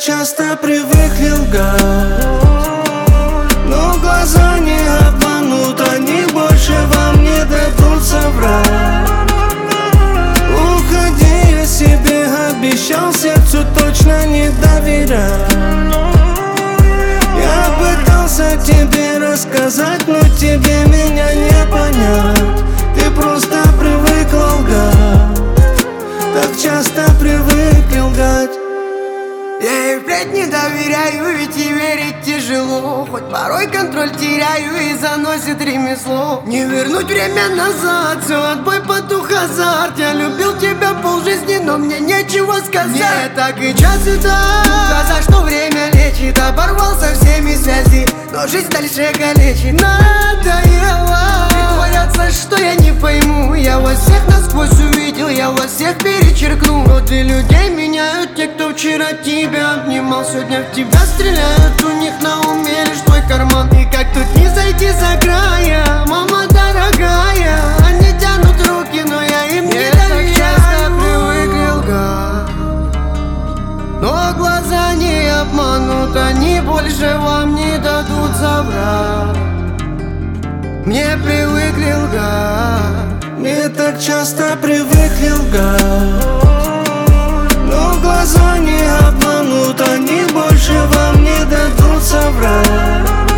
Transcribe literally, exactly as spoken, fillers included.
часто привыкли лгать, но глаза не обманут, они больше вам не дадут соврать. Уходи, я себе обещал сердцу точно не доверять. Я пытался тебе рассказать, но тебе меня не понять. Ты просто привыкла лгать, так часто привыкли лгать. Я и впредь не доверяю, ведь и верить тяжело. Хоть порой контроль теряю и заносит ремесло. Не вернуть время назад, все, отбой, потух, азарт. Я любил тебя полжизни, но мне нечего сказать. Мне так и час и так, за что время лечит. Оборвал со всеми связи, но жизнь дальше калечит. Надоело притворяться, что я не пойму. Я вас всех насквозь увидел, я вас всех перечеркну. Годы людей меняют те, кто вчера тебя обнимал. Сегодня в тебя стреляют, у них на уме лишь твой карман. И как тут не зайти за края, мама дорогая. Они тянут руки, но я им не доверяю. Так часто привыкли лгать, но глаза не обманут, они больше вам не дадут соврать. Мне привыкли лгать, мне так часто привыкли лгать, но глаза не обманут, они больше вам не дадут соврать.